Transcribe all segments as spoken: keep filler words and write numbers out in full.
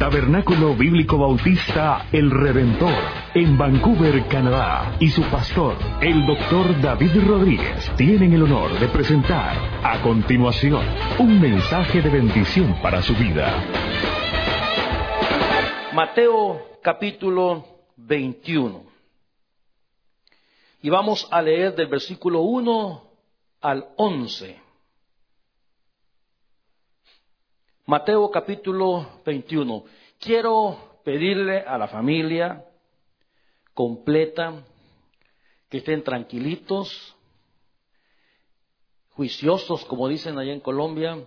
Tabernáculo Bíblico Bautista El Redentor, en Vancouver, Canadá, y su pastor, el doctor David Rodríguez, tienen el honor de presentar a continuación un mensaje de bendición para su vida. Mateo capítulo veintiuno. Y vamos a leer del versículo uno al once. Mateo capítulo veintiuno. Quiero pedirle a la familia completa que estén tranquilitos, juiciosos, como dicen allá en Colombia.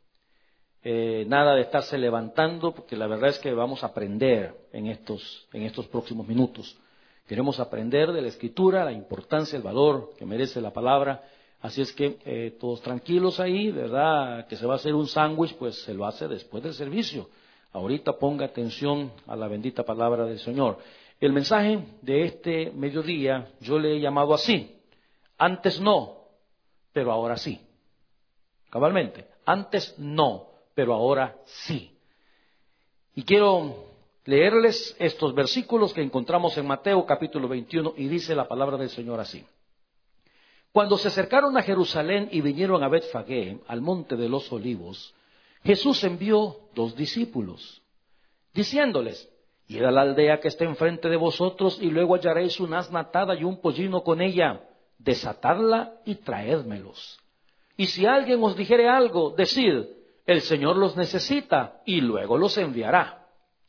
Eh, nada de estarse levantando, porque la verdad es que vamos a aprender en estos, en estos próximos minutos. Queremos aprender de la Escritura, la importancia, el valor que merece la palabra. Así es que eh, todos tranquilos ahí, ¿verdad? Que se va a hacer un sándwich, pues se lo hace después del servicio. Ahorita ponga atención a la bendita palabra del Señor. El mensaje de este mediodía yo le he llamado así: antes no, pero ahora sí. Cabalmente, antes no, pero ahora sí. Y quiero leerles estos versículos que encontramos en Mateo capítulo veintiuno, y dice la palabra del Señor así. Cuando se acercaron a Jerusalén y vinieron a Betfagé, al monte de los olivos, Jesús envió dos discípulos, diciéndoles: id a la aldea que está enfrente de vosotros, y luego hallaréis una asna atada y un pollino con ella, desatadla y traédmelos. Y si alguien os dijere algo, decid: el Señor los necesita, y luego los enviará.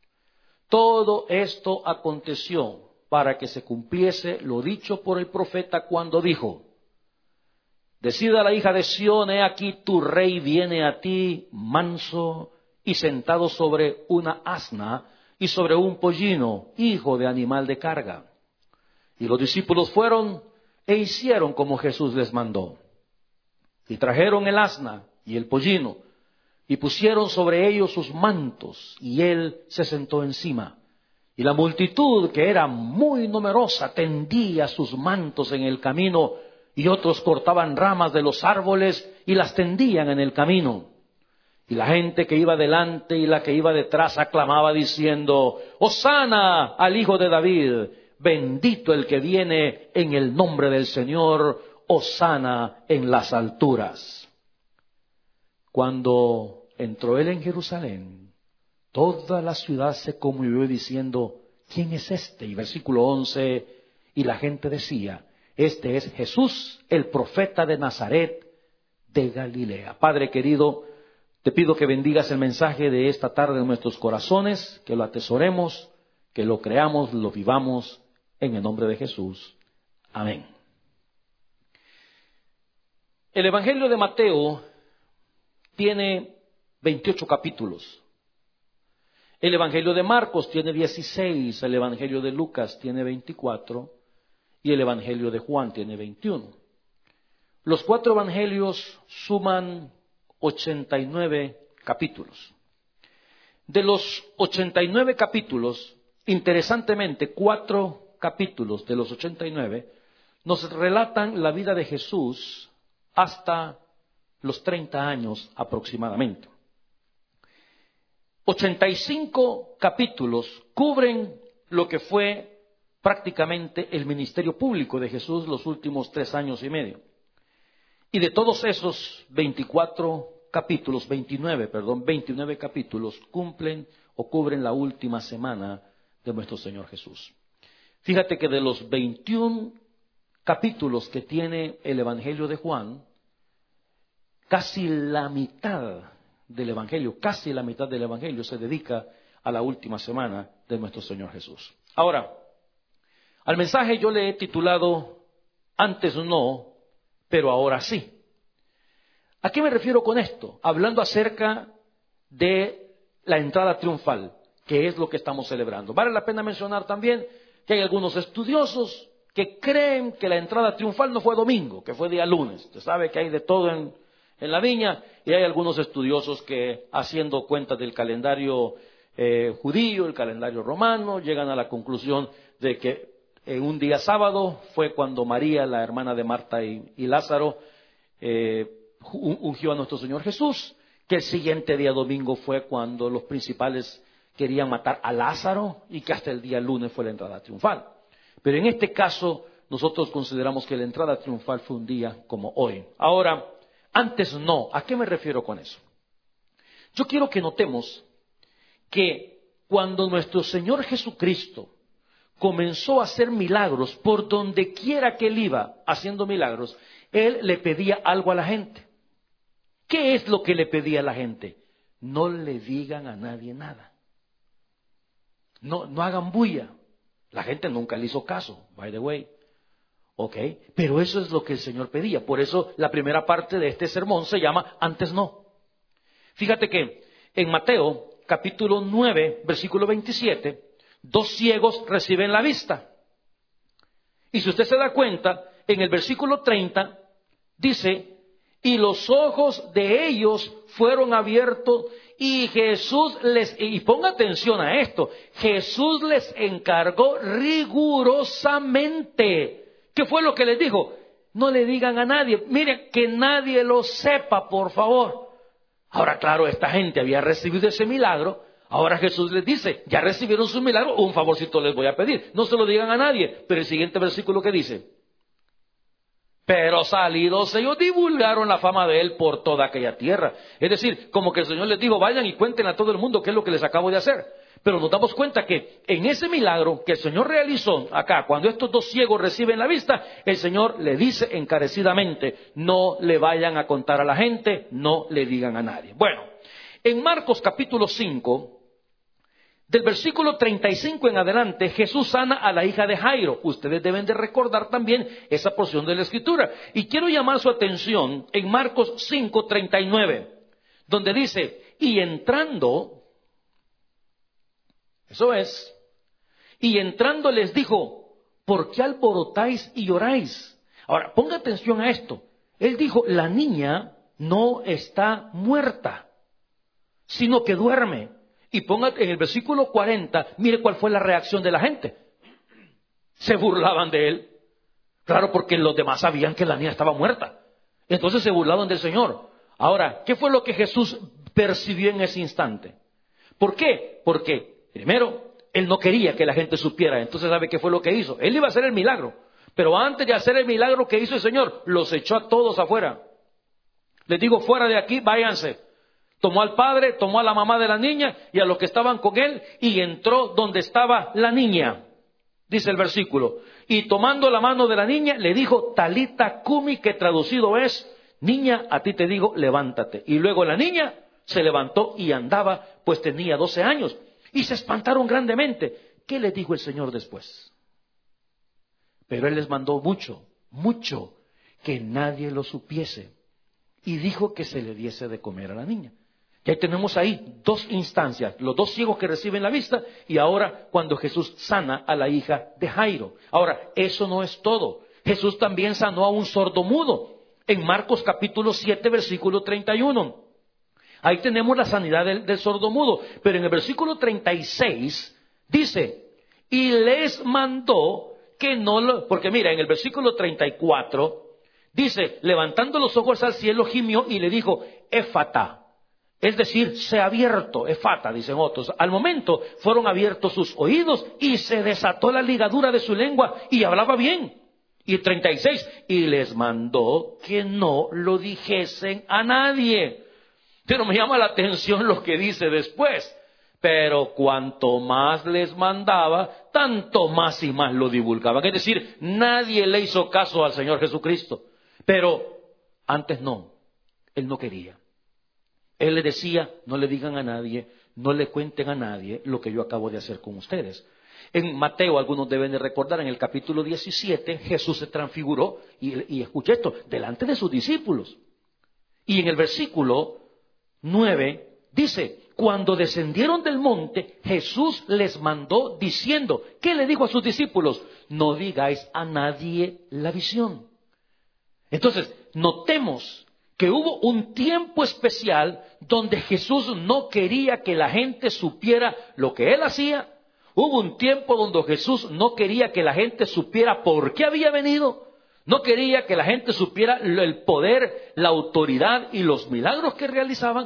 Todo esto aconteció para que se cumpliese lo dicho por el profeta cuando dijo: decid a la hija de Sión, he aquí tu rey viene a ti, manso y sentado sobre una asna y sobre un pollino, hijo de animal de carga. Y los discípulos fueron e hicieron como Jesús les mandó. Y trajeron el asna y el pollino, y pusieron sobre ellos sus mantos, y él se sentó encima. Y la multitud, que era muy numerosa, tendía sus mantos en el camino, y otros cortaban ramas de los árboles y las tendían en el camino. Y la gente que iba delante y la que iba detrás aclamaba diciendo: Hosana al Hijo de David, bendito el que viene en el nombre del Señor, Hosana en las alturas. Cuando entró él en Jerusalén, toda la ciudad se conmovió diciendo: ¿quién es este? Y versículo once, y la gente decía: este es Jesús, el profeta de Nazaret de Galilea. Padre querido, te pido que bendigas el mensaje de esta tarde en nuestros corazones, que lo atesoremos, que lo creamos, lo vivamos, en el nombre de Jesús. Amén. El Evangelio de Mateo tiene veintiocho capítulos. El Evangelio de Marcos tiene dieciséis, el Evangelio de Lucas tiene veinticuatro y el Evangelio de Juan tiene veintiuno. Los cuatro evangelios suman ochenta y nueve capítulos. De los ochenta y nueve capítulos, interesantemente, cuatro capítulos de los ochenta y nueve nos relatan la vida de Jesús hasta los treinta años aproximadamente. ochenta y cinco capítulos cubren lo que fue prácticamente el ministerio público de Jesús los últimos tres años y medio. Y de todos esos veinticuatro capítulos, veintinueve, perdón, veintinueve capítulos cumplen o cubren la última semana de nuestro Señor Jesús. Fíjate que de los veintiún capítulos que tiene el Evangelio de Juan, casi la mitad del Evangelio, casi la mitad del Evangelio se dedica a la última semana de nuestro Señor Jesús. Ahora, al mensaje yo le he titulado: antes no, pero ahora sí. ¿A qué me refiero con esto? Hablando acerca de la entrada triunfal, que es lo que estamos celebrando. Vale la pena mencionar también que hay algunos estudiosos que creen que la entrada triunfal no fue domingo, que fue día lunes. Usted sabe que hay de todo en, en la viña, y hay algunos estudiosos que, haciendo cuenta del calendario eh, judío, el calendario romano, llegan a la conclusión de que en un día sábado fue cuando María, la hermana de Marta y, y Lázaro, eh, ungió a nuestro Señor Jesús, que el siguiente día domingo fue cuando los principales querían matar a Lázaro y que hasta el día lunes fue la entrada triunfal. Pero en este caso, nosotros consideramos que la entrada triunfal fue un día como hoy. Ahora, antes no. ¿A qué me refiero con eso? Yo quiero que notemos que cuando nuestro Señor Jesucristo comenzó a hacer milagros, por donde quiera que Él iba haciendo milagros, Él le pedía algo a la gente. ¿Qué es lo que le pedía a la gente? No le digan a nadie nada. No, no hagan bulla. La gente nunca le hizo caso, by the way. ¿Ok? Pero eso es lo que el Señor pedía. Por eso la primera parte de este sermón se llama antes no. Fíjate que en Mateo capítulo nueve, versículo veintisiete, dos ciegos reciben la vista. Y si usted se da cuenta, en el versículo treinta dice, y los ojos de ellos fueron abiertos y Jesús les, y ponga atención a esto, Jesús les encargó rigurosamente. ¿Qué fue lo que les dijo? No le digan a nadie, miren, que nadie lo sepa, por favor. Ahora, claro, esta gente había recibido ese milagro. Ahora Jesús les dice, ya recibieron su milagro, un favorcito les voy a pedir. No se lo digan a nadie. Pero el siguiente versículo que dice, pero salidos ellos divulgaron la fama de él por toda aquella tierra. Es decir, como que el Señor les dijo, vayan y cuenten a todo el mundo qué es lo que les acabo de hacer. Pero nos damos cuenta que en ese milagro que el Señor realizó acá, cuando estos dos ciegos reciben la vista, el Señor le dice encarecidamente, no le vayan a contar a la gente, no le digan a nadie. Bueno, en Marcos capítulo cinco, del versículo treinta y cinco en adelante, Jesús sana a la hija de Jairo. Ustedes deben de recordar también esa porción de la Escritura. Y quiero llamar su atención en Marcos cinco, treinta y nueve, donde dice, y entrando... Eso es. Y entrando les dijo, ¿por qué alborotáis y lloráis? Ahora, ponga atención a esto. Él dijo, la niña no está muerta, sino que duerme. Y ponga en el versículo cuarenta, mire cuál fue la reacción de la gente. Se burlaban de él. Claro, porque los demás sabían que la niña estaba muerta. Entonces se burlaban del Señor. Ahora, ¿qué fue lo que Jesús percibió en ese instante? ¿Por qué? Porque primero, él no quería que la gente supiera. Entonces, ¿sabe qué fue lo que hizo? Él iba a hacer el milagro. Pero antes de hacer el milagro que hizo el Señor, los echó a todos afuera. Les digo, fuera de aquí, váyanse. Tomó al padre, tomó a la mamá de la niña y a los que estaban con él y entró donde estaba la niña. Dice el versículo. Y tomando la mano de la niña, le dijo, Talita Cumi, que traducido es, niña, a ti te digo, levántate. Y luego la niña se levantó y andaba, pues tenía doce años. Y se espantaron grandemente. ¿Qué les dijo el Señor después? Pero Él les mandó mucho, mucho, que nadie lo supiese. Y dijo que se le diese de comer a la niña. Y ahí tenemos ahí dos instancias. Los dos ciegos que reciben la vista y ahora cuando Jesús sana a la hija de Jairo. Ahora, eso no es todo. Jesús también sanó a un sordomudo. En Marcos capítulo siete, versículo treinta y uno. Ahí tenemos la sanidad del, del sordomudo. Pero en el versículo treinta y seis dice, y les mandó que no lo... Porque mira, en el versículo treinta y cuatro dice, levantando los ojos al cielo, gimió y le dijo, Éfata. Es decir, se ha abierto, Éfata, dicen otros. Al momento fueron abiertos sus oídos y se desató la ligadura de su lengua y hablaba bien. Y treinta y seis, y les mandó que no lo dijesen a nadie. Pero me llama la atención lo que dice después. Pero cuanto más les mandaba, tanto más y más lo divulgaban. Es decir, nadie le hizo caso al Señor Jesucristo. Pero antes no, Él no quería. Él le decía, no le digan a nadie, no le cuenten a nadie lo que yo acabo de hacer con ustedes. En Mateo, algunos deben de recordar, en el capítulo diecisiete, Jesús se transfiguró, y, y escuche esto, delante de sus discípulos. Y en el versículo nueve dice, cuando descendieron del monte, Jesús les mandó diciendo, ¿qué le dijo a sus discípulos? No digáis a nadie la visión. Entonces, notemos que hubo un tiempo especial donde Jesús no quería que la gente supiera lo que Él hacía. Hubo un tiempo donde Jesús no quería que la gente supiera por qué había venido. No quería que la gente supiera el poder, la autoridad y los milagros que realizaban.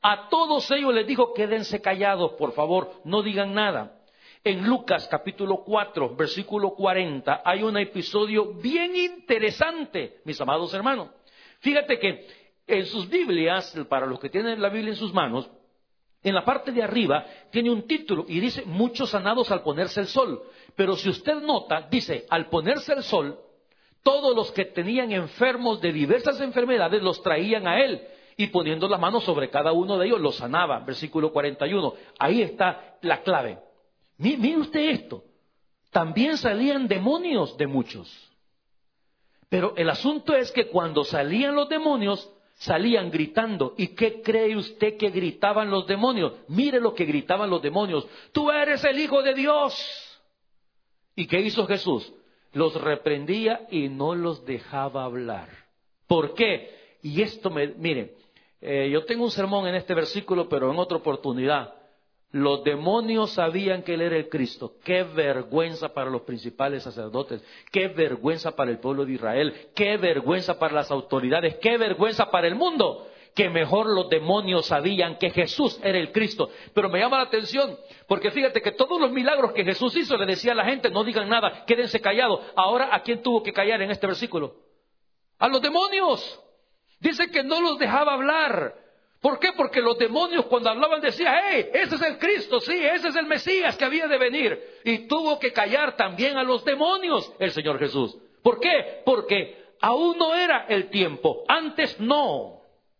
A todos ellos les dijo, quédense callados, por favor, no digan nada. En Lucas capítulo cuatro, versículo cuarenta, hay un episodio bien interesante, mis amados hermanos. Fíjate que en sus Biblias, para los que tienen la Biblia en sus manos, en la parte de arriba tiene un título y dice, muchos sanados al ponerse el sol. Pero si usted nota, dice, al ponerse el sol, todos los que tenían enfermos de diversas enfermedades los traían a él. Y poniendo las manos sobre cada uno de ellos, los sanaba. Versículo cuarenta y uno. Ahí está la clave. Mire usted esto. También salían demonios de muchos. Pero el asunto es que cuando salían los demonios, salían gritando. ¿Y qué cree usted que gritaban los demonios? Mire lo que gritaban los demonios. Tú eres el Hijo de Dios. ¿Y qué hizo Jesús? Los reprendía y no los dejaba hablar. ¿Por qué? Y esto me, mire, eh, yo tengo un sermón en este versículo, pero en otra oportunidad. Los demonios sabían que él era el Cristo. Qué vergüenza para los principales sacerdotes. Qué vergüenza para el pueblo de Israel. Qué vergüenza para las autoridades. Qué vergüenza para el mundo. Que mejor los demonios sabían que Jesús era el Cristo. Pero me llama la atención, porque fíjate que todos los milagros que Jesús hizo le decía a la gente, no digan nada, quédense callados. Ahora, ¿a quién tuvo que callar en este versículo? A los demonios. Dice que no los dejaba hablar. ¿Por qué? Porque los demonios cuando hablaban decían, hey, ese es el Cristo, sí, ese es el Mesías que había de venir. Y tuvo que callar también a los demonios el Señor Jesús. ¿Por qué? Porque aún no era el tiempo, antes no.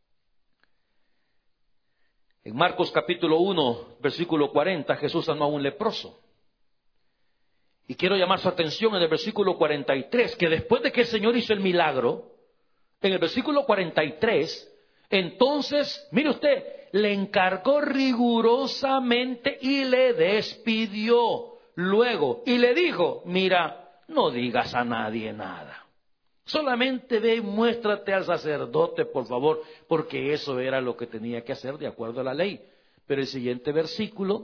En Marcos capítulo uno, versículo cuarenta, Jesús sanó a un leproso. Y quiero llamar su atención en el versículo cuarenta y tres, que después de que el Señor hizo el milagro, en el versículo cuarenta y tres, entonces, mire usted, le encargó rigurosamente y le despidió luego. Y le dijo, mira, no digas a nadie nada. Solamente ve y muéstrate al sacerdote, por favor, porque eso era lo que tenía que hacer de acuerdo a la ley. Pero el siguiente versículo,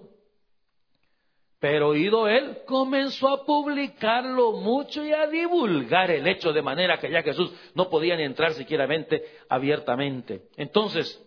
pero oído él, comenzó a publicarlo mucho y a divulgar el hecho, de manera que ya Jesús no podía ni entrar siquiera abiertamente. Entonces,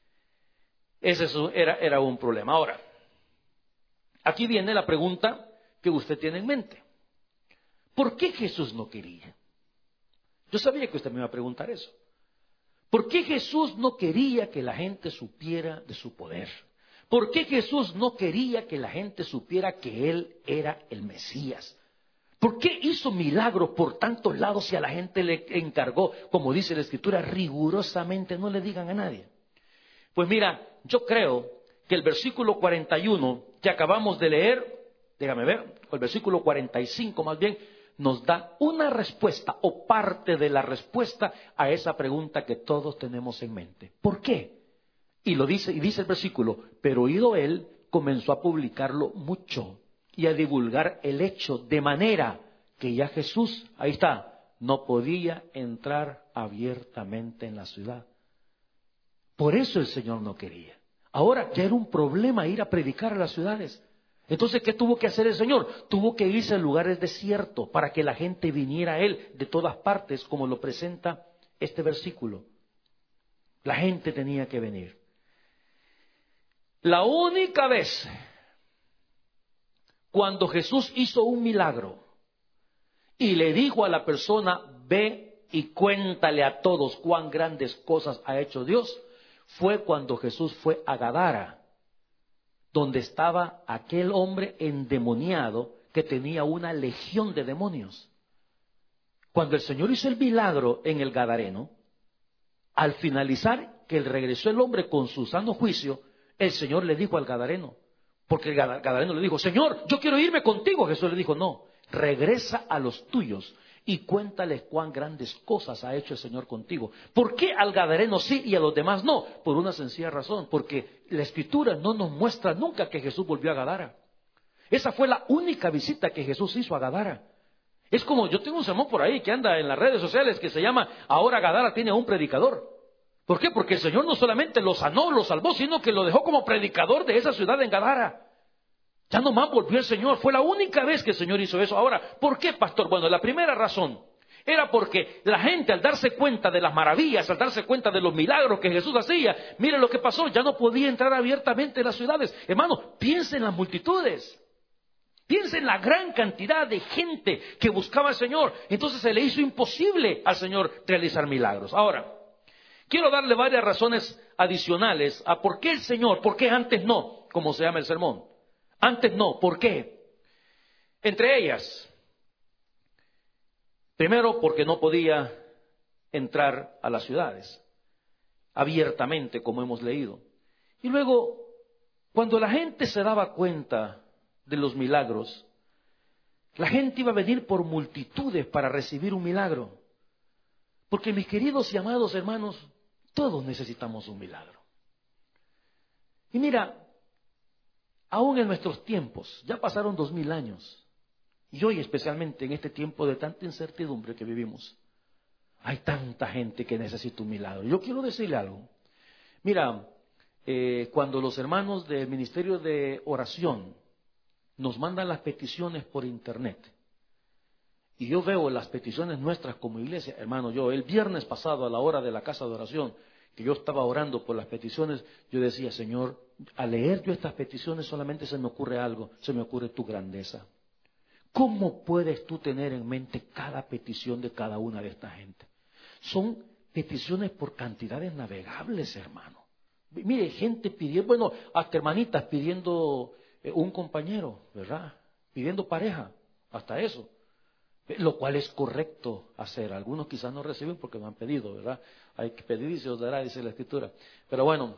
ese era, era un problema. Ahora, aquí viene la pregunta que usted tiene en mente. ¿Por qué Jesús no quería? Yo sabía que usted me iba a preguntar eso. ¿Por qué Jesús no quería que la gente supiera de su poder? ¿Por qué Jesús no quería que la gente supiera que Él era el Mesías? ¿Por qué hizo milagros por tantos lados si a la gente le encargó, como dice la Escritura, rigurosamente no le digan a nadie? Pues mira, yo creo que el versículo cuarenta y uno que acabamos de leer, déjame ver, o el versículo cuarenta y cinco más bien, nos da una respuesta o parte de la respuesta a esa pregunta que todos tenemos en mente. ¿Por qué? Y lo dice, y dice el versículo, pero oído él, comenzó a publicarlo mucho y a divulgar el hecho, de manera que ya Jesús, ahí está, no podía entrar abiertamente en la ciudad. Por eso el Señor no quería. Ahora ya era un problema ir a predicar a las ciudades. Entonces, ¿qué tuvo que hacer el Señor? Tuvo que irse a lugares desiertos para que la gente viniera a Él de todas partes, como lo presenta este versículo. La gente tenía que venir. La única vez cuando Jesús hizo un milagro y le dijo a la persona, ve y cuéntale a todos cuán grandes cosas ha hecho Dios, fue cuando Jesús fue a Gadara, donde estaba aquel hombre endemoniado que tenía una legión de demonios. Cuando el Señor hizo el milagro en el Gadareno, al finalizar que regresó el hombre con su sano juicio, el Señor le dijo al Gadareno, porque el Gadareno le dijo, Señor, yo quiero irme contigo. Jesús le dijo, no, regresa a los tuyos y cuéntales cuán grandes cosas ha hecho el Señor contigo. ¿Por qué al Gadareno sí y a los demás no? Por una sencilla razón, porque la Escritura no nos muestra nunca que Jesús volvió a Gadara. Esa fue la única visita que Jesús hizo a Gadara. Es como, yo tengo un sermón por ahí que anda en las redes sociales que se llama, ahora Gadara tiene a un predicador. ¿Por qué? Porque el Señor no solamente lo sanó, lo salvó, sino que lo dejó como predicador de esa ciudad en Gadara. Ya nomás volvió el Señor. Fue la única vez que el Señor hizo eso. Ahora, ¿por qué, pastor? Bueno, la primera razón Era porque la gente, al darse cuenta de las maravillas, al darse cuenta de los milagros que Jesús hacía, mire lo que pasó, ya no podía entrar abiertamente en las ciudades. Hermano, piensa en las multitudes. Piensa en la gran cantidad de gente que buscaba al Señor. Entonces se le hizo imposible al Señor realizar milagros. Ahora, quiero darle varias razones adicionales a por qué el Señor, por qué antes no, como se llama el sermón. Antes no, ¿por qué? Entre ellas, primero porque no podía entrar a las ciudades abiertamente, como hemos leído. Y luego, cuando la gente se daba cuenta de los milagros, la gente iba a venir por multitudes para recibir un milagro. Porque mis queridos y amados hermanos, todos necesitamos un milagro. Y mira, aún en nuestros tiempos, ya pasaron dos mil años, y hoy especialmente en este tiempo de tanta incertidumbre que vivimos, hay tanta gente que necesita un milagro. Yo quiero decirle algo. Mira, eh, cuando los hermanos del Ministerio de Oración nos mandan las peticiones por internet, y yo veo las peticiones nuestras como iglesia, hermano, yo el viernes pasado a la hora de la casa de oración, que yo estaba orando por las peticiones, yo decía, Señor, al leer yo estas peticiones solamente se me ocurre algo, se me ocurre tu grandeza. ¿Cómo puedes tú tener en mente cada petición de cada una de esta gente? Son peticiones por cantidades navegables, hermano. Mire, gente pidiendo, bueno, hasta hermanitas pidiendo eh, un compañero, ¿verdad? Pidiendo pareja, hasta eso. Lo cual es correcto hacer. Algunos quizás no reciben porque no han pedido, ¿verdad? Hay que pedir y se os dará, dice la Escritura. Pero bueno,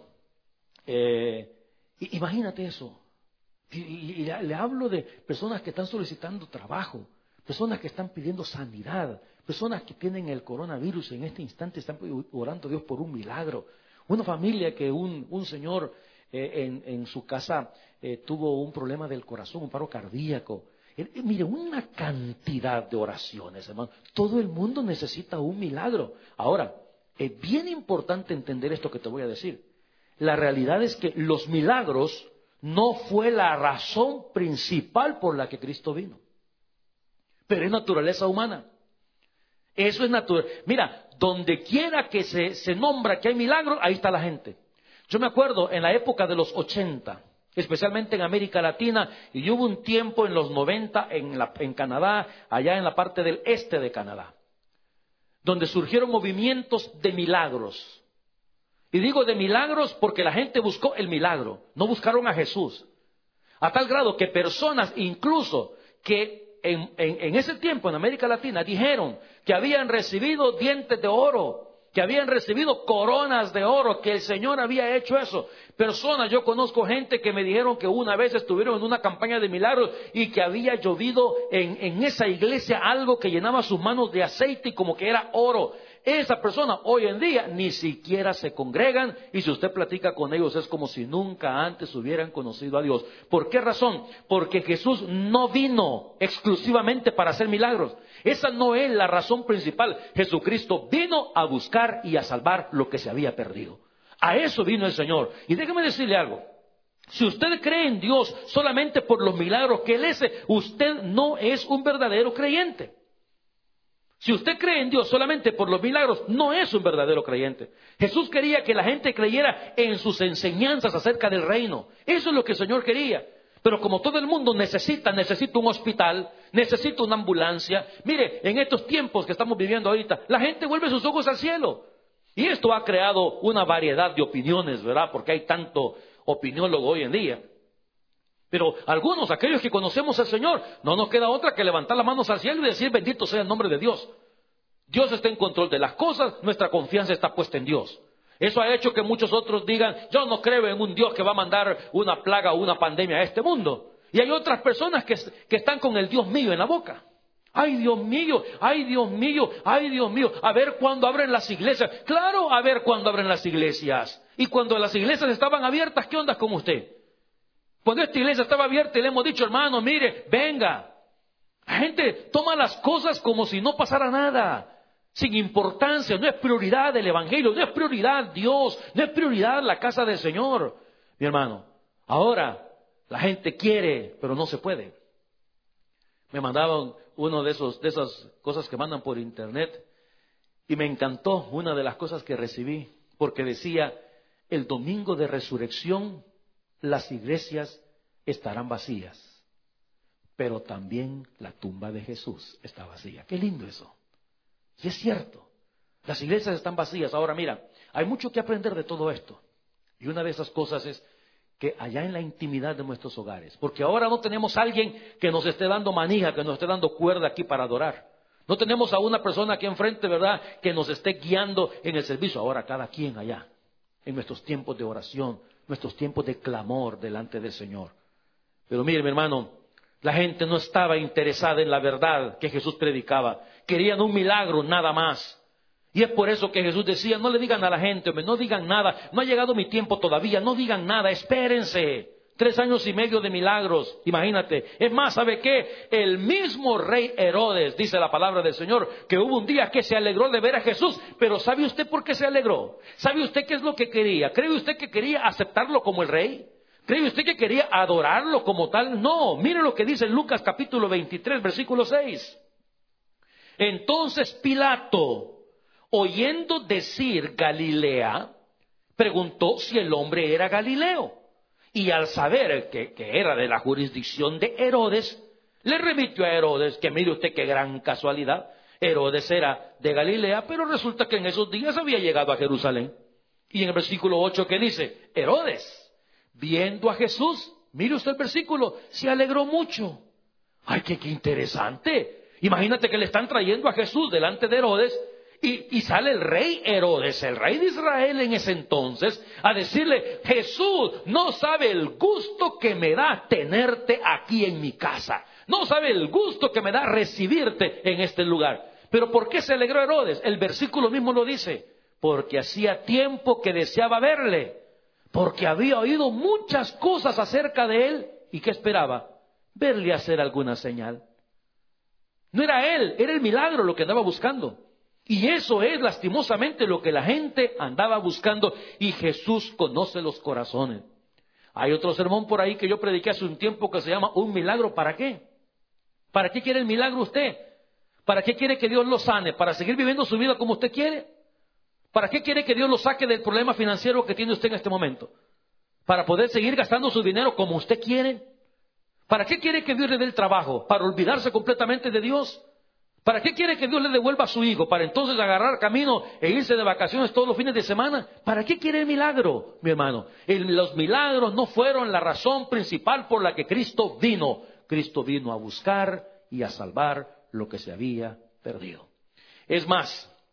eh, imagínate eso. Y, y, y le hablo de personas que están solicitando trabajo, personas que están pidiendo sanidad, personas que tienen el coronavirus en este instante, están orando a Dios por un milagro. Una familia que un, un señor eh, en, en su casa eh, tuvo un problema del corazón, un paro cardíaco. Eh, eh, mire, una cantidad de oraciones, hermano. Todo el mundo necesita un milagro. Ahora, es bien importante entender esto que te voy a decir. La realidad es que los milagros no fue la razón principal por la que Cristo vino. Pero es naturaleza humana. Eso es natural. Mira, donde quiera que se, se nombra que hay milagros, ahí está la gente. Yo me acuerdo en la época de los ochenta, especialmente en América Latina, y hubo un tiempo en los noventa en, la, en Canadá, allá en la parte del este de Canadá, donde surgieron movimientos de milagros. Y digo de milagros porque la gente buscó el milagro, no buscaron a Jesús. A tal grado que personas incluso que en, en, en ese tiempo en América Latina dijeron que habían recibido dientes de oro, que habían recibido coronas de oro, que el Señor había hecho eso. Personas, yo conozco gente que me dijeron que una vez estuvieron en una campaña de milagros y que había llovido en, en esa iglesia algo que llenaba sus manos de aceite y como que era oro. Esa persona hoy en día ni siquiera se congregan y si usted platica con ellos es como si nunca antes hubieran conocido a Dios. ¿Por qué razón? Porque Jesús no vino exclusivamente para hacer milagros. Esa no es la razón principal. Jesucristo vino a buscar y a salvar lo que se había perdido. A eso vino el Señor. Y déjeme decirle algo. Si usted cree en Dios solamente por los milagros que Él hace, usted no es un verdadero creyente. Si usted cree en Dios solamente por los milagros, no es un verdadero creyente. Jesús quería que la gente creyera en sus enseñanzas acerca del reino. Eso es lo que el Señor quería. Pero como todo el mundo necesita, necesita un hospital, necesita una ambulancia. Mire, en estos tiempos que estamos viviendo ahorita, la gente vuelve sus ojos al cielo. Y esto ha creado una variedad de opiniones, ¿verdad? Porque hay tanto opiniólogo hoy en día. Pero algunos, aquellos que conocemos al Señor, no nos queda otra que levantar las manos al cielo y decir bendito sea el nombre de Dios. Dios está en control de las cosas, nuestra confianza está puesta en Dios. Eso ha hecho que muchos otros digan, yo no creo en un Dios que va a mandar una plaga o una pandemia a este mundo. Y hay otras personas que, que están con el Dios mío en la boca. Ay, Dios mío, ay, Dios mío, ay, Dios mío, a ver cuándo abren las iglesias. Claro, a ver cuándo abren las iglesias. Y cuando las iglesias estaban abiertas, ¿qué onda con usted? Cuando esta iglesia estaba abierta y le hemos dicho, hermano, mire, venga. La gente toma las cosas como si no pasara nada, sin importancia. No es prioridad el evangelio, no es prioridad Dios, no es prioridad la casa del Señor. Mi hermano, ahora la gente quiere, pero no se puede. Me mandaban uno de esos, de esas cosas que mandan por internet y me encantó una de las cosas que recibí porque decía, el domingo de resurrección las iglesias estarán vacías, pero también la tumba de Jesús está vacía. Qué lindo eso. Y es cierto, las iglesias están vacías. Ahora mira, hay mucho que aprender de todo esto. Y una de esas cosas es que allá en la intimidad de nuestros hogares, porque ahora no tenemos a alguien que nos esté dando manija, que nos esté dando cuerda aquí para adorar. No tenemos a una persona aquí enfrente, ¿verdad?, que nos esté guiando en el servicio. Ahora cada quien allá, en nuestros tiempos de oración, nuestros tiempos de clamor delante del Señor. Pero mire, mi hermano, la gente no estaba interesada en la verdad que Jesús predicaba. Querían un milagro nada más. Y es por eso que Jesús decía, no le digan a la gente, hombre, no digan nada, no ha llegado mi tiempo todavía, no digan nada, espérense. Tres años y medio de milagros, imagínate. Es más, ¿sabe qué? El mismo rey Herodes, dice la palabra del Señor, que hubo un día que se alegró de ver a Jesús. Pero ¿sabe usted por qué se alegró? ¿Sabe usted qué es lo que quería? ¿Cree usted que quería aceptarlo como el rey? ¿Cree usted que quería adorarlo como tal? No, mire lo que dice Lucas capítulo veintitrés, versículo seis. Entonces Pilato, oyendo decir Galilea, preguntó si el hombre era Galileo. Y al saber que, que era de la jurisdicción de Herodes, le remitió a Herodes, que mire usted qué gran casualidad, Herodes era de Galilea, pero resulta que en esos días había llegado a Jerusalén. Y en el versículo ocho, ¿qué dice? Herodes, viendo a Jesús, mire usted el versículo, se alegró mucho. ¡Ay, qué, qué interesante! Imagínate que le están trayendo a Jesús delante de Herodes, Y, y sale el rey Herodes, el rey de Israel en ese entonces, a decirle, Jesús, no sabe el gusto que me da tenerte aquí en mi casa. No sabe el gusto que me da recibirte en este lugar. Pero ¿por qué se alegró Herodes? El versículo mismo lo dice. Porque hacía tiempo que deseaba verle. Porque había oído muchas cosas acerca de él. ¿Y qué esperaba? Verle hacer alguna señal. No era él, era el milagro lo que andaba buscando. Y eso es lastimosamente lo que la gente andaba buscando, y Jesús conoce los corazones. Hay otro sermón por ahí que yo prediqué hace un tiempo que se llama ¿Un milagro para qué? ¿Para qué quiere el milagro usted? ¿Para qué quiere que Dios lo sane? ¿Para seguir viviendo su vida como usted quiere? ¿Para qué quiere que Dios lo saque del problema financiero que tiene usted en este momento? ¿Para poder seguir gastando su dinero como usted quiere? ¿Para qué quiere que Dios le dé el trabajo? ¿Para olvidarse completamente de Dios? ¿Para qué quiere que Dios le devuelva a su hijo? ¿Para entonces agarrar camino e irse de vacaciones todos los fines de semana? ¿Para qué quiere el milagro, mi hermano? El, los milagros no fueron la razón principal por la que Cristo vino. Cristo vino a buscar y a salvar lo que se había perdido. Es más,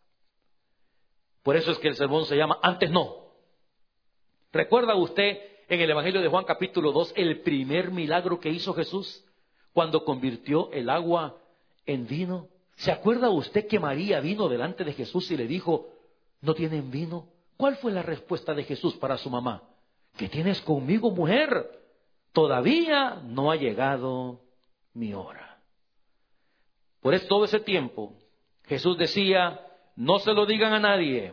por eso es que el sermón se llama Antes no. ¿Recuerda usted en el Evangelio de Juan capítulo dos el primer milagro que hizo Jesús? Cuando convirtió el agua en vino. ¿Se acuerda usted que María vino delante de Jesús y le dijo, ¿no tienen vino? ¿Cuál fue la respuesta de Jesús para su mamá? ¿Qué tienes conmigo, mujer? Todavía no ha llegado mi hora. Por eso todo ese tiempo Jesús decía, no se lo digan a nadie.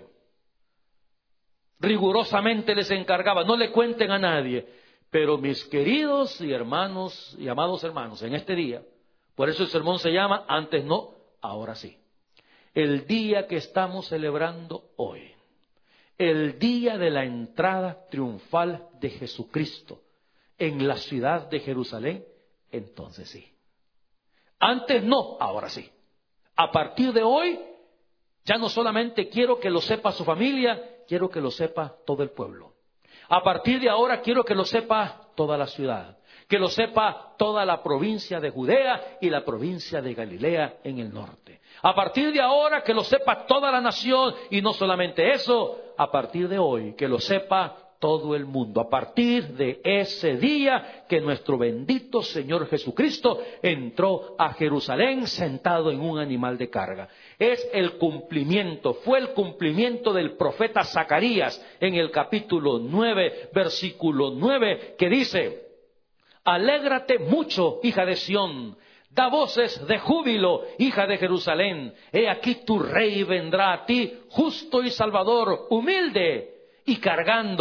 Rigurosamente les encargaba, no le cuenten a nadie. Pero mis queridos y hermanos y amados hermanos, en este día, por eso el sermón se llama Antes no, ahora sí. El día que estamos celebrando hoy, el día de la entrada triunfal de Jesucristo en la ciudad de Jerusalén, entonces sí. Antes no, ahora sí. A partir de hoy, ya no solamente quiero que lo sepa su familia, quiero que lo sepa todo el pueblo. A partir de ahora quiero que lo sepa toda la ciudad. Que lo sepa toda la provincia de Judea y la provincia de Galilea en el norte. A partir de ahora que lo sepa toda la nación, y no solamente eso, a partir de hoy que lo sepa todo el mundo. A partir de ese día que nuestro bendito Señor Jesucristo entró a Jerusalén sentado en un animal de carga. Es el cumplimiento, fue el cumplimiento del profeta Zacarías en el capítulo nueve, versículo nueve, que dice: alégrate mucho, hija de Sión, da voces de júbilo, hija de Jerusalén. He aquí tu rey vendrá a ti, justo y salvador, humilde y cargando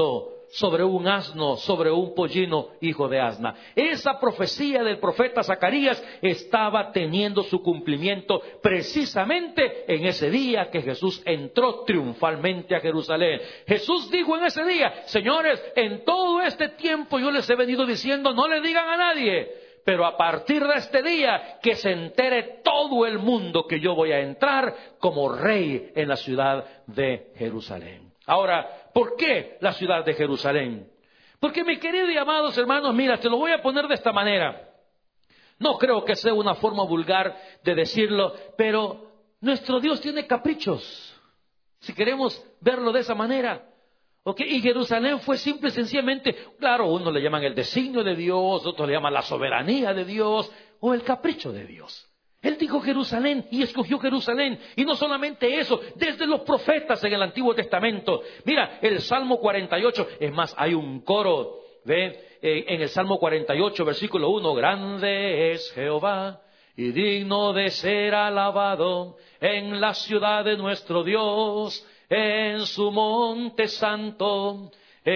sobre un asno, sobre un pollino, hijo de asna. Esa profecía del profeta Zacarías estaba teniendo su cumplimiento precisamente en ese día que Jesús entró triunfalmente a Jerusalén. Jesús dijo en ese día: señores, en todo este tiempo yo les he venido diciendo, no le digan a nadie, pero a partir de este día que se entere todo el mundo que yo voy a entrar como rey en la ciudad de Jerusalén. Ahora, ¿por qué la ciudad de Jerusalén? Porque, mi querido y amados hermanos, mira, te lo voy a poner de esta manera. No creo que sea una forma vulgar de decirlo, pero nuestro Dios tiene caprichos, si queremos verlo de esa manera. ¿Okay? Y Jerusalén fue simple y sencillamente, claro, unos le llaman el designio de Dios, otros le llaman la soberanía de Dios o el capricho de Dios. Él dijo Jerusalén y escogió Jerusalén. Y no solamente eso, desde los profetas en el Antiguo Testamento. Mira, el Salmo cuarenta y ocho, es más, hay un coro, ¿ve? Eh, en el Salmo cuarenta y ocho, versículo uno, grande es Jehová y digno de ser alabado en la ciudad de nuestro Dios, en su monte santo.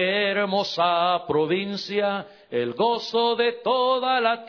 Hermosa provincia, el gozo de toda la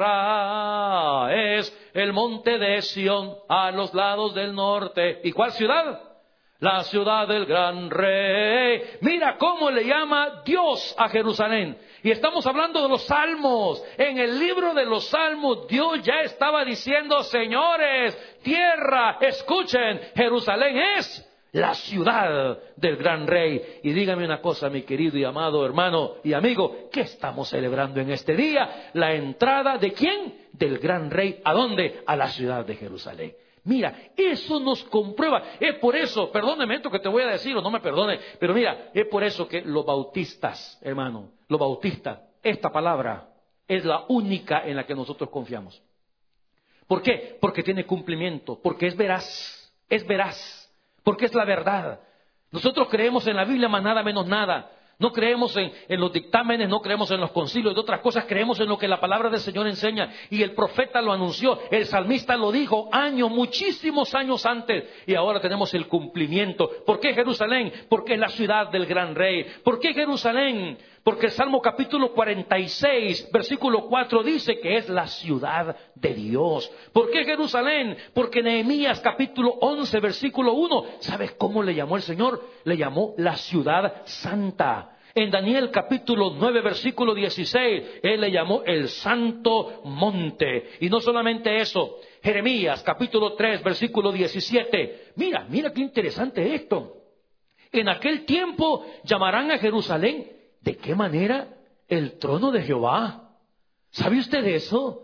tierra, es el monte de Sión a los lados del norte. ¿Y cuál ciudad? La ciudad del gran rey. Mira cómo le llama Dios a Jerusalén. Y estamos hablando de los salmos. En el libro de los salmos Dios ya estaba diciendo: señores, tierra, escuchen, Jerusalén es la ciudad del gran rey. Y dígame una cosa, mi querido y amado hermano y amigo, ¿qué estamos celebrando en este día? La entrada ¿de quién? Del gran rey. ¿A dónde? A la ciudad de Jerusalén. Mira, eso nos comprueba. Es por eso, perdóneme esto que te voy a decir o no me perdone, pero mira, es por eso que los bautistas, hermano, los bautistas, esta palabra es la única en la que nosotros confiamos. ¿Por qué? Porque tiene cumplimiento, porque es veraz, es veraz. Porque es la verdad. Nosotros creemos en la Biblia más nada menos nada. No creemos en, en los dictámenes, no creemos en los concilios de otras cosas, creemos en lo que la palabra del Señor enseña. Y el profeta lo anunció, el salmista lo dijo años, muchísimos años antes. Y ahora tenemos el cumplimiento. ¿Por qué Jerusalén? Porque es la ciudad del gran rey. ¿Por qué Jerusalén? Porque el Salmo capítulo cuarenta y seis, versículo cuatro dice que es la ciudad de Dios. ¿Por qué Jerusalén? Porque Nehemías capítulo once, versículo uno, ¿sabes cómo le llamó el Señor? Le llamó la ciudad santa. En Daniel capítulo nueve, versículo dieciséis, Él le llamó el santo monte. Y no solamente eso, Jeremías capítulo tres, versículo diecisiete. Mira, mira qué interesante esto. En aquel tiempo llamarán a Jerusalén, ¿de qué manera? El trono de Jehová. ¿Sabe usted de eso?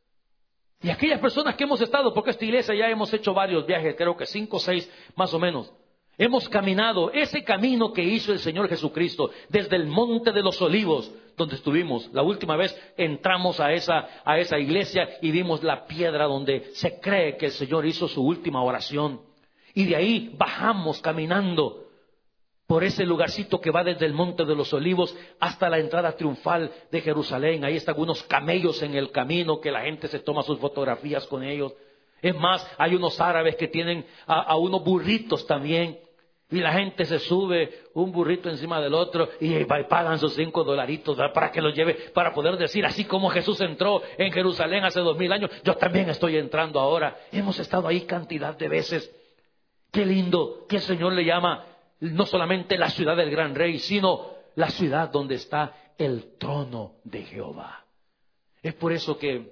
Y aquellas personas que hemos estado, porque esta iglesia ya hemos hecho varios viajes, creo que cinco o seis más o menos. Hemos caminado ese camino que hizo el Señor Jesucristo desde el Monte de los Olivos, donde estuvimos. La última vez entramos a esa, a esa iglesia y vimos la piedra donde se cree que el Señor hizo su última oración. Y de ahí bajamos caminando por ese lugarcito que va desde el Monte de los Olivos hasta la entrada triunfal de Jerusalén. Ahí están unos camellos en el camino que la gente se toma sus fotografías con ellos. Es más, hay unos árabes que tienen a, a unos burritos también. Y la gente se sube un burrito encima del otro y pagan sus cinco dolaritos para que los lleve, para poder decir, así como Jesús entró en Jerusalén hace dos mil años, yo también estoy entrando ahora. Hemos estado ahí cantidad de veces. Qué lindo que el Señor le llama no solamente la ciudad del gran rey, sino la ciudad donde está el trono de Jehová. Es por eso que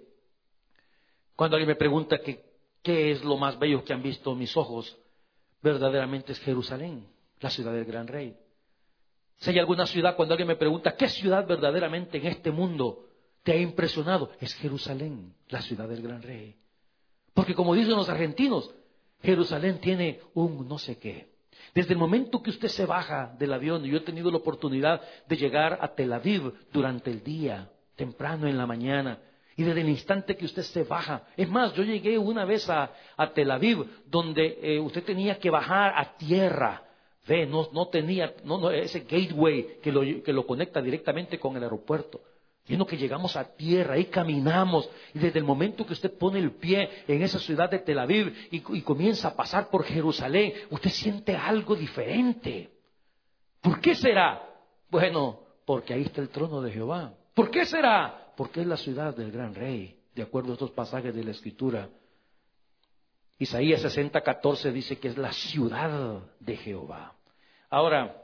cuando alguien me pregunta que, qué es lo más bello que han visto mis ojos, verdaderamente es Jerusalén, la ciudad del gran rey. Si hay alguna ciudad, cuando alguien me pregunta, ¿qué ciudad verdaderamente en este mundo te ha impresionado? Es Jerusalén, la ciudad del gran rey. Porque como dicen los argentinos, Jerusalén tiene un no sé qué. Desde el momento que usted se baja del avión, y yo he tenido la oportunidad de llegar a Tel Aviv durante el día, temprano en la mañana, y desde el instante que usted se baja, es más, yo llegué una vez a, a Tel Aviv, donde eh, usted tenía que bajar a tierra, ve, no, no tenía no, no, ese gateway que lo, que lo conecta directamente con el aeropuerto, sino que llegamos a tierra y caminamos, y desde el momento que usted pone el pie en esa ciudad de Tel Aviv y, y comienza a pasar por Jerusalén, usted siente algo diferente. ¿Por qué será? Bueno, porque ahí está el trono de Jehová. ¿Por qué será? Porque es la ciudad del gran rey, de acuerdo a estos pasajes de la Escritura. Isaías sesenta, catorce dice que es la ciudad de Jehová. Ahora,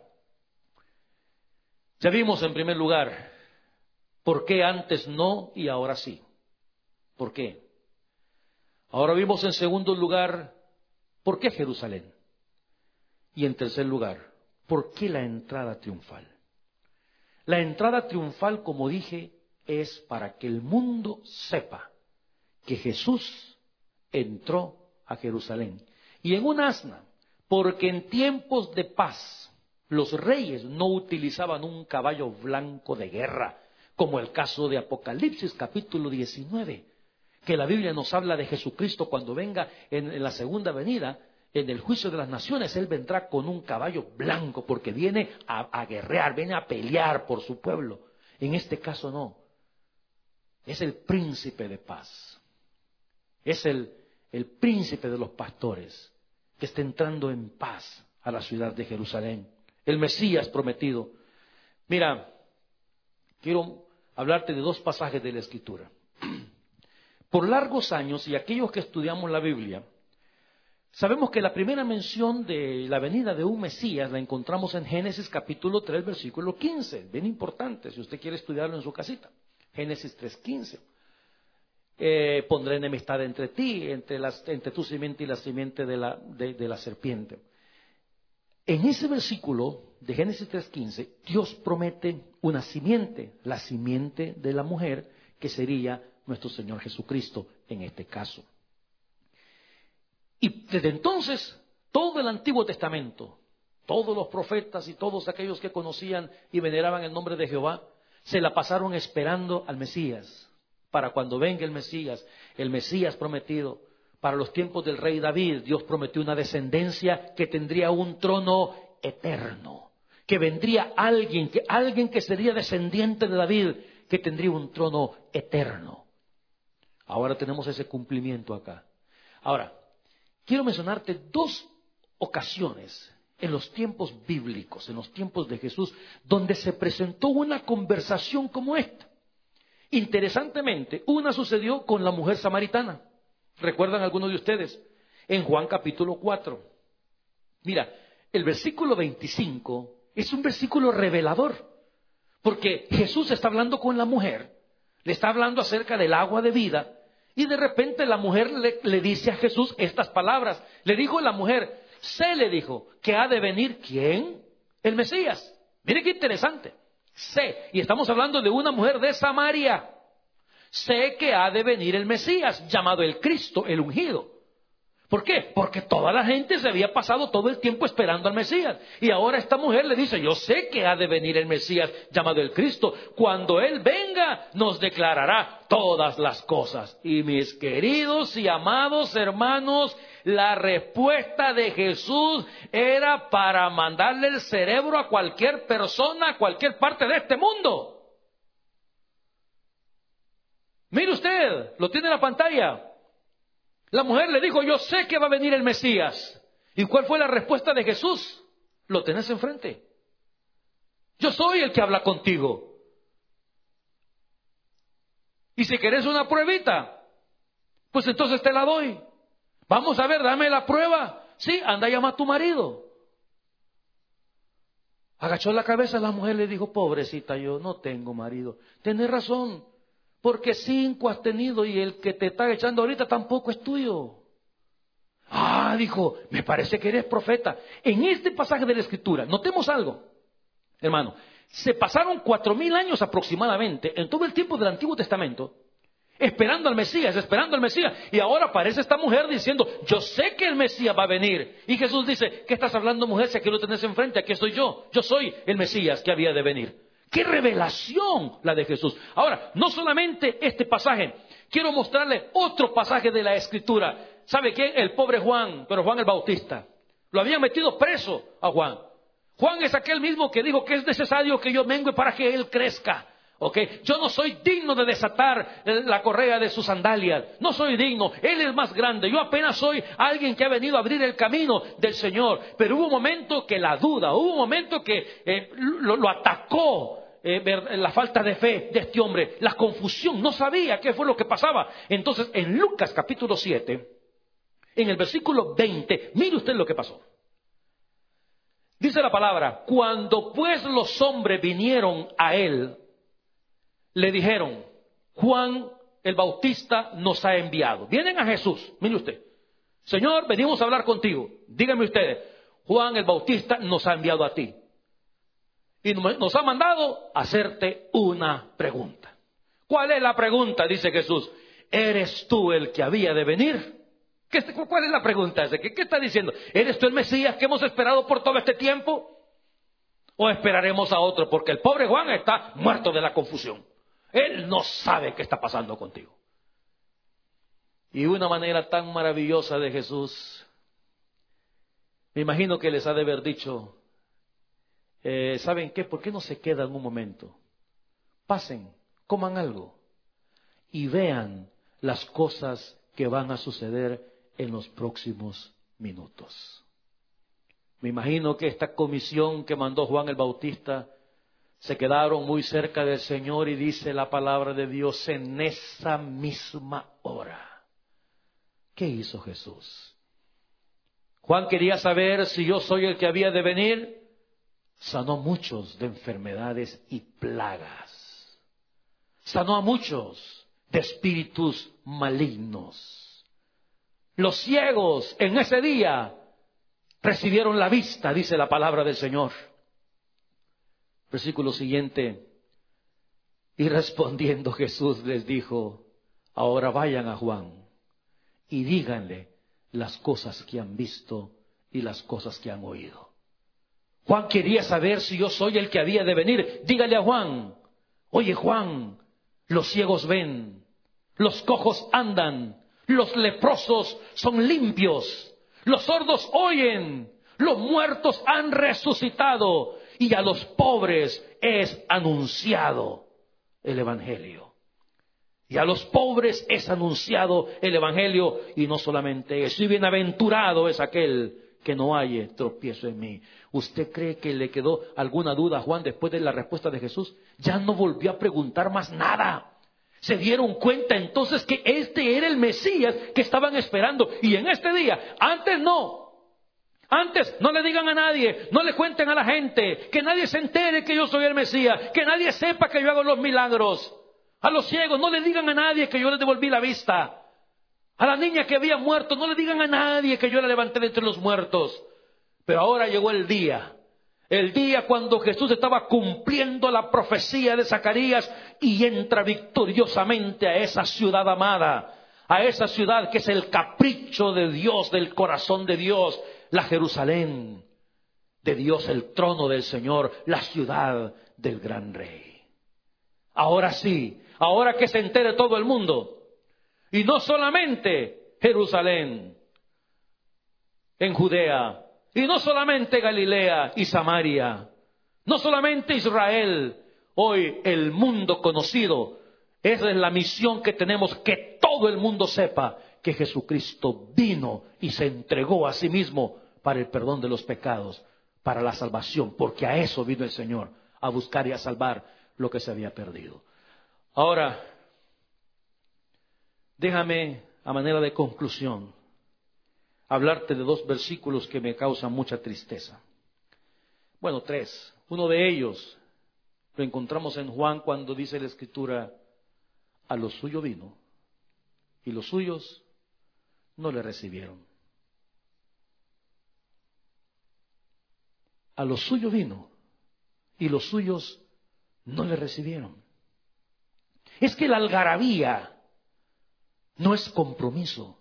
ya vimos en primer lugar, ¿por qué antes no y ahora sí? ¿Por qué? Ahora vimos en segundo lugar, ¿por qué Jerusalén? Y en tercer lugar, ¿por qué la entrada triunfal? La entrada triunfal, como dije, es para que el mundo sepa que Jesús entró a Jerusalén. Y en un asna, porque en tiempos de paz los reyes no utilizaban un caballo blanco de guerra, como el caso de Apocalipsis capítulo diecinueve, que la Biblia nos habla de Jesucristo cuando venga en, en la segunda venida, en el juicio de las naciones. Él vendrá con un caballo blanco porque viene a, a guerrear, viene a pelear por su pueblo. En este caso no, es el príncipe de paz, es el, el príncipe de los pastores que está entrando en paz a la ciudad de Jerusalén, el Mesías prometido. Mira, quiero hablarte de dos pasajes de la Escritura. Por largos años, y aquellos que estudiamos la Biblia, sabemos que la primera mención de la venida de un Mesías la encontramos en Génesis capítulo tres, versículo quince. Bien importante, si usted quiere estudiarlo en su casita. Génesis tres, quince. Eh, pondré enemistad entre ti, entre, las, entre tu simiente y la simiente de la, de, de la serpiente. En ese versículo de Génesis tres, quince, Dios promete una simiente, la simiente de la mujer, que sería nuestro Señor Jesucristo en este caso. Y desde entonces, todo el Antiguo Testamento, todos los profetas y todos aquellos que conocían y veneraban el nombre de Jehová, se la pasaron esperando al Mesías, para cuando venga el Mesías, el Mesías prometido. Para los tiempos del rey David, Dios prometió una descendencia que tendría un trono eterno, que vendría alguien, que, alguien que sería descendiente de David, que tendría un trono eterno. Ahora tenemos ese cumplimiento acá. Ahora, quiero mencionarte dos ocasiones en los tiempos bíblicos, en los tiempos de Jesús, donde se presentó una conversación como esta. Interesantemente, una sucedió con la mujer samaritana. ¿Recuerdan algunos de ustedes? En Juan capítulo cuatro. Mira, el versículo veinticinco es un versículo revelador, porque Jesús está hablando con la mujer, le está hablando acerca del agua de vida, y de repente la mujer le, le dice a Jesús estas palabras. Le dijo la mujer, sé, le dijo, que ha de venir, ¿quién? El Mesías. Mire qué interesante. Sé, y estamos hablando de una mujer de Samaria. Sé que ha de venir el Mesías, llamado el Cristo, el ungido. ¿Por qué? Porque toda la gente se había pasado todo el tiempo esperando al Mesías. Y ahora esta mujer le dice, yo sé que ha de venir el Mesías, llamado el Cristo. Cuando Él venga, nos declarará todas las cosas. Y mis queridos y amados hermanos, la respuesta de Jesús era para mandarle el cerebro a cualquier persona, a cualquier parte de este mundo. Mire usted, lo tiene en la pantalla. La mujer le dijo, yo sé que va a venir el Mesías. ¿Y cuál fue la respuesta de Jesús? Lo tenés enfrente. Yo soy el que habla contigo. Y si querés una pruebita, pues entonces te la doy. Vamos a ver, dame la prueba. Sí, anda a llamar a tu marido. Agachó la cabeza, la mujer le dijo, pobrecita, yo no tengo marido. Tenés razón. Porque cinco has tenido y el que te está echando ahorita tampoco es tuyo. Ah, dijo, me parece que eres profeta. En este pasaje de la Escritura, notemos algo, hermano. Se pasaron cuatro mil años aproximadamente, en todo el tiempo del Antiguo Testamento, esperando al Mesías, esperando al Mesías. Y ahora aparece esta mujer diciendo, yo sé que el Mesías va a venir. Y Jesús dice, ¿qué estás hablando, mujer? Si aquí lo tenés enfrente, aquí estoy yo. Yo soy el Mesías que había de venir. ¡Qué revelación la de Jesús! Ahora, no solamente este pasaje, quiero mostrarle otro pasaje de la Escritura. ¿Sabe qué? El pobre Juan, pero Juan el Bautista. Lo habían metido preso a Juan. Juan es aquel mismo que dijo que es necesario que yo mengue para que él crezca. ¿Ok? Yo no soy digno de desatar la correa de sus sandalias. No soy digno. Él es más grande. Yo apenas soy alguien que ha venido a abrir el camino del Señor. Pero hubo un momento que la duda, hubo un momento que eh, lo, lo atacó eh, la falta de fe de este hombre. La confusión. No sabía qué fue lo que pasaba. Entonces, en Lucas capítulo siete, en el versículo veinte, mire usted lo que pasó. Dice la palabra: cuando pues los hombres vinieron a él, le dijeron: Juan el Bautista nos ha enviado. Vienen a Jesús. Mire usted: Señor, venimos a hablar contigo. Díganme ustedes, Juan el Bautista nos ha enviado a ti. Y nos ha mandado a hacerte una pregunta. ¿Cuál es la pregunta? Dice Jesús: ¿eres tú el que había de venir? ¿Qué, ¿Cuál es la pregunta? ¿Qué, ¿Qué está diciendo? ¿Eres tú el Mesías que hemos esperado por todo este tiempo? ¿O esperaremos a otro? Porque el pobre Juan está muerto de la confusión. Él no sabe qué está pasando contigo. Y una manera tan maravillosa de Jesús, me imagino que les ha de haber dicho: eh, ¿saben qué? ¿Por qué no se quedan un momento? Pasen, coman algo y vean las cosas que van a suceder en los próximos minutos. Me imagino que esta comisión que mandó Juan el Bautista se quedaron muy cerca del Señor, y dice la palabra de Dios: en esa misma hora. ¿Qué hizo Jesús? Juan quería saber si yo soy el que había de venir. Sanó muchos de enfermedades y plagas. Sanó a muchos de espíritus malignos. Los ciegos en ese día recibieron la vista, dice la palabra del Señor. Versículo siguiente: y respondiendo Jesús les dijo: ahora vayan a Juan y díganle las cosas que han visto y las cosas que han oído. Juan quería saber si yo soy el que había de venir. Dígale a Juan: oye Juan, los ciegos ven, los cojos andan, los leprosos son limpios, los sordos oyen, los muertos han resucitado, y a los pobres es anunciado el Evangelio. Y a los pobres es anunciado el Evangelio, y no solamente eso. Y bienaventurado es aquel que no halle tropiezo en mí. ¿Usted cree que le quedó alguna duda a Juan después de la respuesta de Jesús? Ya no volvió a preguntar más nada. Se dieron cuenta entonces que este era el Mesías que estaban esperando. Y en este día, antes no. Antes no le digan a nadie, no le cuenten a la gente, que nadie se entere que yo soy el Mesías, que nadie sepa que yo hago los milagros. A los ciegos no le digan a nadie que yo les devolví la vista. A la niña que había muerto no le digan a nadie que yo la levanté de entre los muertos. Pero ahora llegó el día. El día cuando Jesús estaba cumpliendo la profecía de Zacarías y entra victoriosamente a esa ciudad amada, a esa ciudad que es el capricho de Dios, del corazón de Dios, la Jerusalén de Dios, el trono del Señor, la ciudad del gran rey. Ahora sí, ahora que se entere todo el mundo, y no solamente Jerusalén, en Judea, y no solamente Galilea y Samaria, no solamente Israel, hoy el mundo conocido. Esa es la misión que tenemos, que todo el mundo sepa que Jesucristo vino y se entregó a sí mismo para el perdón de los pecados, para la salvación, porque a eso vino el Señor, a buscar y a salvar lo que se había perdido. Ahora, déjame, a manera de conclusión, hablarte de dos versículos que me causan mucha tristeza. Bueno, tres. Uno de ellos lo encontramos en Juan cuando dice la Escritura: a lo suyo vino y los suyos no le recibieron. A lo suyo vino y los suyos no le recibieron. Es que la algarabía no es compromiso.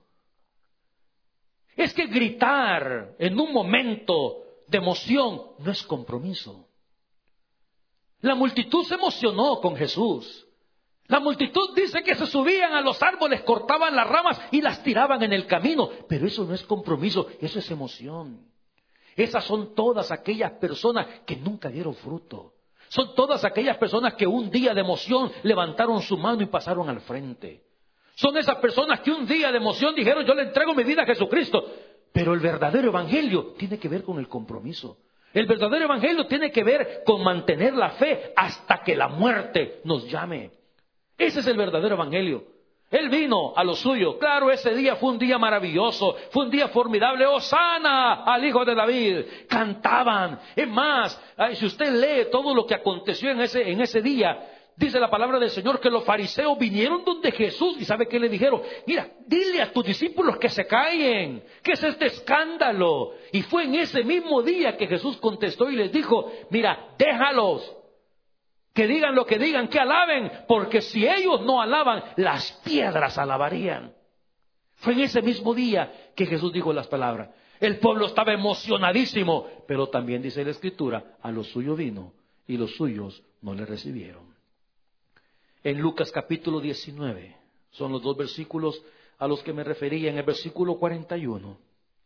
Es que gritar en un momento de emoción no es compromiso. La multitud se emocionó con Jesús. La multitud dice que se subían a los árboles, cortaban las ramas y las tiraban en el camino. Pero eso no es compromiso, eso es emoción. Esas son todas aquellas personas que nunca dieron fruto. Son todas aquellas personas que un día de emoción levantaron su mano y pasaron al frente. Son esas personas que un día de emoción dijeron, yo le entrego mi vida a Jesucristo. Pero el verdadero evangelio tiene que ver con el compromiso. El verdadero evangelio tiene que ver con mantener la fe hasta que la muerte nos llame. Ese es el verdadero evangelio. Él vino a lo suyo. Claro, ese día fue un día maravilloso, fue un día formidable. ¡Hosana al Hijo de David! Cantaban. Es más, si usted lee todo lo que aconteció en ese, en ese día, dice la palabra del Señor que los fariseos vinieron donde Jesús y ¿sabe qué le dijeron? Mira, dile a tus discípulos que se callen. ¿Qué es este escándalo? Y fue en ese mismo día que Jesús contestó y les dijo, mira, déjalos. Que digan lo que digan, que alaben, porque si ellos no alaban, las piedras alabarían. Fue en ese mismo día que Jesús dijo las palabras. El pueblo estaba emocionadísimo, pero también dice la Escritura, a lo suyo vino y los suyos no le recibieron. En Lucas capítulo diecinueve, son los dos versículos a los que me refería. En el versículo cuarenta y uno,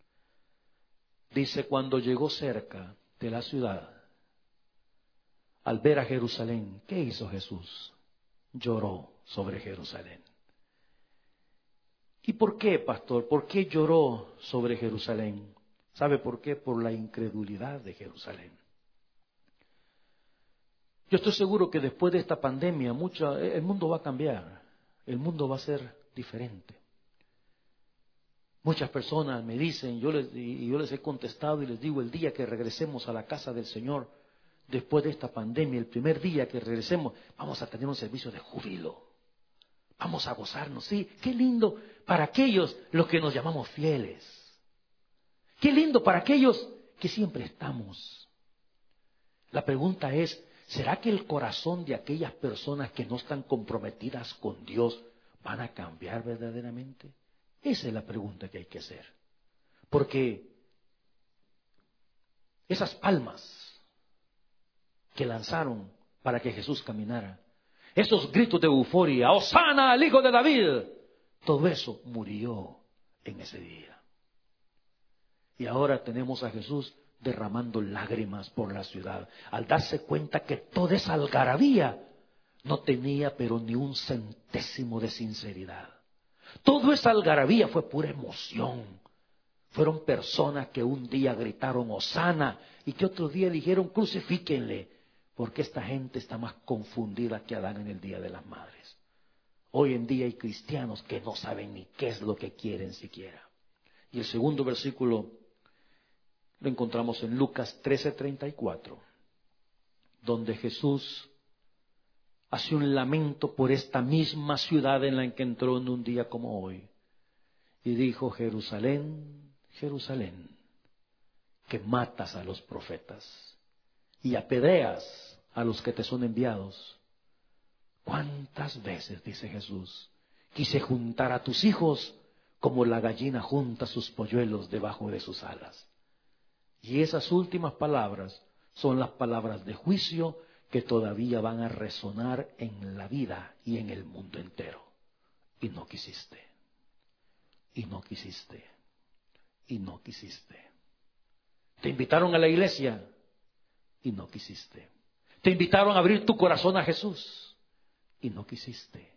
dice, cuando llegó cerca de la ciudad, al ver a Jerusalén, ¿qué hizo Jesús? Lloró sobre Jerusalén. ¿Y por qué, pastor? ¿Por qué lloró sobre Jerusalén? ¿Sabe por qué? Por la incredulidad de Jerusalén. Yo estoy seguro que después de esta pandemia, mucha, el mundo va a cambiar. El mundo va a ser diferente. Muchas personas me dicen, yo les, y yo les he contestado y les digo, el día que regresemos a la casa del Señor, después de esta pandemia, el primer día que regresemos, vamos a tener un servicio de júbilo. Vamos a gozarnos, sí. Qué lindo para aquellos los que nos llamamos fieles. Qué lindo para aquellos que siempre estamos. La pregunta es, ¿será que el corazón de aquellas personas que no están comprometidas con Dios van a cambiar verdaderamente? Esa es la pregunta que hay que hacer. Porque esas palmas que lanzaron para que Jesús caminara, esos gritos de euforia, ¡Hosana al Hijo de David!, todo eso murió en ese día. Y ahora tenemos a Jesús derramando lágrimas por la ciudad, al darse cuenta que toda esa algarabía no tenía pero ni un centésimo de sinceridad. Toda esa algarabía fue pura emoción. Fueron personas que un día gritaron Hosana y que otro día dijeron crucifíquenle, porque esta gente está más confundida que Adán en el Día de las Madres. Hoy en día hay cristianos que no saben ni qué es lo que quieren siquiera. Y el segundo versículo lo encontramos en Lucas trece treinta y cuatro, donde Jesús hace un lamento por esta misma ciudad en la que entró en un día como hoy. Y dijo, Jerusalén, Jerusalén, que matas a los profetas y apedreas a los que te son enviados. ¿Cuántas veces, dice Jesús, quise juntar a tus hijos como la gallina junta sus polluelos debajo de sus alas? Y esas últimas palabras son las palabras de juicio que todavía van a resonar en la vida y en el mundo entero. Y no quisiste, y no quisiste, y no quisiste. Te invitaron a la iglesia y no quisiste. Te invitaron a abrir tu corazón a Jesús y no quisiste.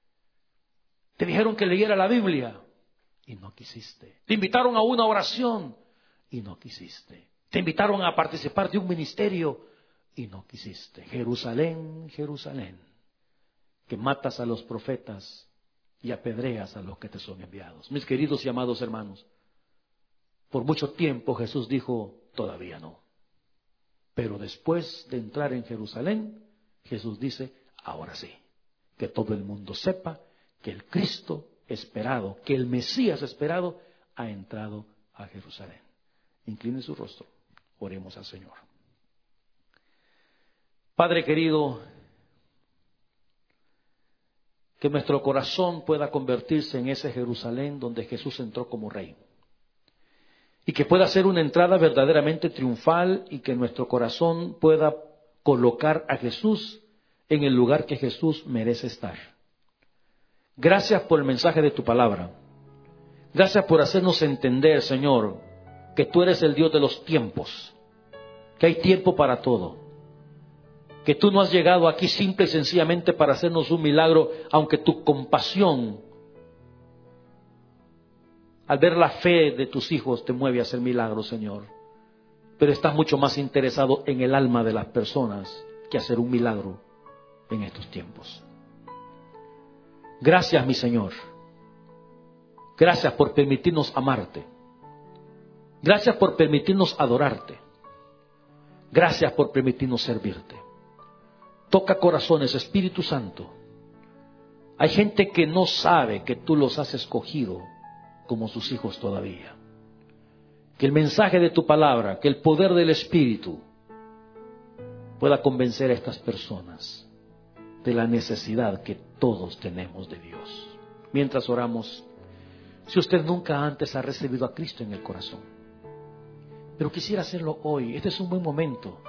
Te dijeron que leyera la Biblia y no quisiste. Te invitaron a una oración y no quisiste. Te invitaron a participar de un ministerio y no quisiste. Jerusalén, Jerusalén, que matas a los profetas y apedreas a los que te son enviados. Mis queridos y amados hermanos, por mucho tiempo Jesús dijo, todavía no. Pero después de entrar en Jerusalén, Jesús dice, ahora sí, que todo el mundo sepa que el Cristo esperado, que el Mesías esperado, ha entrado a Jerusalén. Incline su rostro, oremos al Señor. Padre querido, que nuestro corazón pueda convertirse en ese Jerusalén donde Jesús entró como Rey. Y que pueda ser una entrada verdaderamente triunfal y que nuestro corazón pueda colocar a Jesús en el lugar que Jesús merece estar. Gracias por el mensaje de tu palabra. Gracias por hacernos entender, Señor, que tú eres el Dios de los tiempos, que hay tiempo para todo. que tú no has llegado aquí simple y sencillamente para hacernos un milagro, aunque tu compasión, al ver la fe de tus hijos, te mueve a hacer milagros, Señor. Pero estás mucho más interesado en el alma de las personas que hacer un milagro en estos tiempos. Gracias, mi Señor. Gracias por permitirnos amarte. Gracias por permitirnos adorarte. Gracias por permitirnos servirte. Toca corazones, Espíritu Santo. Hay gente que no sabe que tú los has escogido como sus hijos todavía. Que el mensaje de tu palabra, que el poder del Espíritu pueda convencer a estas personas de la necesidad que todos tenemos de Dios. Mientras oramos, si usted nunca antes ha recibido a Cristo en el corazón, pero quisiera hacerlo hoy, este es un buen momento.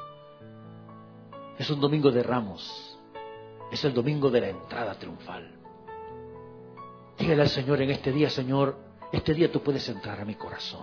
Es un domingo de Ramos, es el domingo de la entrada triunfal. Dígale al Señor en este día: Señor, este día tú puedes entrar a mi corazón.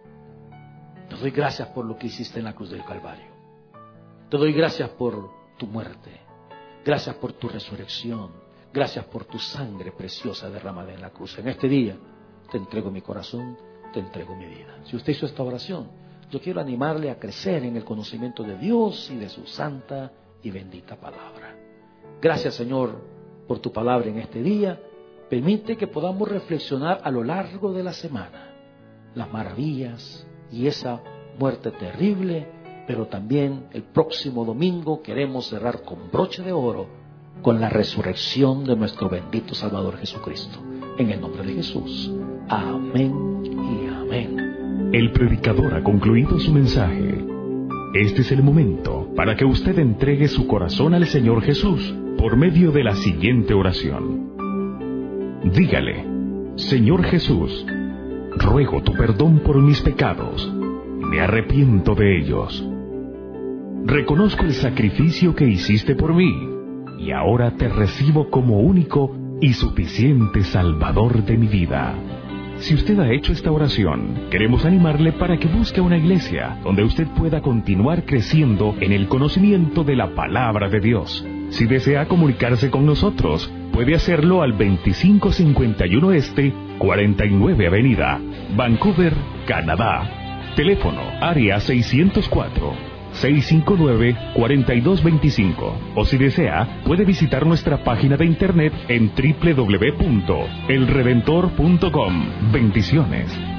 Te doy gracias por lo que hiciste en la cruz del Calvario. Te doy gracias por tu muerte. Gracias por tu resurrección. Gracias por tu sangre preciosa derramada en la cruz. En este día te entrego mi corazón, te entrego mi vida. Si usted hizo esta oración, yo quiero animarle a crecer en el conocimiento de Dios y de su santa y bendita palabra. Gracias, Señor, por tu palabra en este día. Permite que podamos reflexionar a lo largo de la semana las maravillas y esa muerte terrible, pero también el próximo domingo queremos cerrar con broche de oro con la resurrección de nuestro bendito Salvador Jesucristo. En el nombre de Jesús. Amén y amén. El predicador ha concluido su mensaje. Este es el momento para que usted entregue su corazón al Señor Jesús por medio de la siguiente oración. Dígale: Señor Jesús, ruego tu perdón por mis pecados. Me arrepiento de ellos. Reconozco el sacrificio que hiciste por mí y ahora te recibo como único y suficiente Salvador de mi vida. Si usted ha hecho esta oración, queremos animarle para que busque una iglesia donde usted pueda continuar creciendo en el conocimiento de la palabra de Dios. Si desea comunicarse con nosotros, puede hacerlo al veinticinco cincuenta y uno Este, cuarenta y nueve Avenida, Vancouver, Canadá. Teléfono área seiscientos cuatro, seiscientos cincuenta y nueve, cuarenta y dos veinticinco. O si desea, puede visitar nuestra página de internet en doble u doble u doble u punto el redentor punto com. Bendiciones.